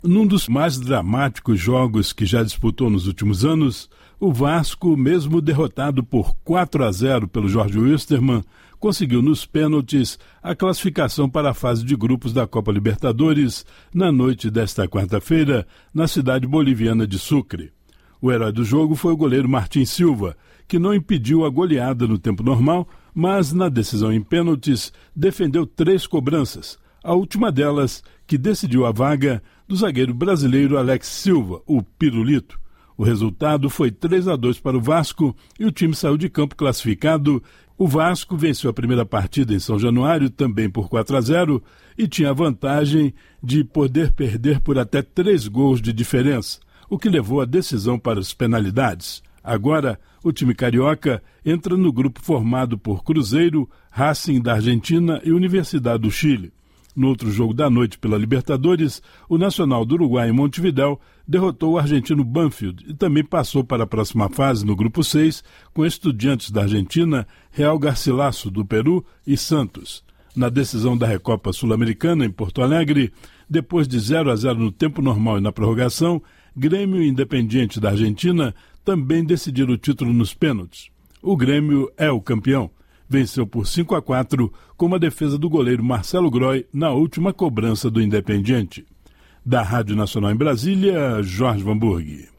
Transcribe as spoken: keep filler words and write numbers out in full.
Num dos mais dramáticos jogos que já disputou nos últimos anos, o Vasco, mesmo derrotado por quatro a zero pelo Jorge Wilstermann, conseguiu nos pênaltis a classificação para a fase de grupos da Copa Libertadores na noite desta quarta-feira, na cidade boliviana de Sucre. O herói do jogo foi o goleiro Martin Silva, que não impediu a goleada no tempo normal, mas na decisão em pênaltis defendeu três cobranças, a última delas que decidiu a vaga do zagueiro brasileiro Alex Silva, o Pirulito. O resultado foi três a dois para o Vasco e o time saiu de campo classificado. O Vasco venceu a primeira partida em São Januário também por quatro a zero e tinha a vantagem de poder perder por até três gols de diferença, o que levou a decisão para as penalidades. Agora, o time carioca entra no grupo formado por Cruzeiro, Racing da Argentina e Universidade do Chile. No outro jogo da noite pela Libertadores, o Nacional do Uruguai em Montevidéu derrotou o argentino Banfield e também passou para a próxima fase no grupo seis com Estudiantes da Argentina, Real Garcilaso do Peru e Santos. Na decisão da Recopa Sul-Americana em Porto Alegre, depois de zero a zero no tempo normal e na prorrogação, Grêmio e Independiente da Argentina também decidiram o título nos pênaltis. O Grêmio é o campeão. Venceu por cinco a quatro com uma defesa do goleiro Marcelo Groy na última cobrança do Independiente. Da Rádio Nacional em Brasília, Jorge Vanburg.